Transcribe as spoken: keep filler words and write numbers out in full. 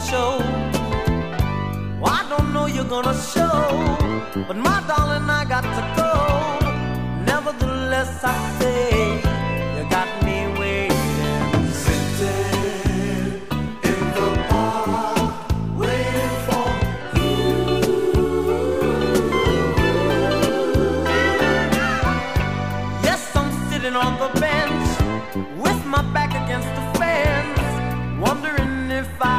show. Well, I don't know you're gonna show, but my darling, I got to go. Nevertheless, I say you got me waiting, sitting in the park, waiting for you. Yes, I'm sitting on the bench with my back against the fence, wondering if I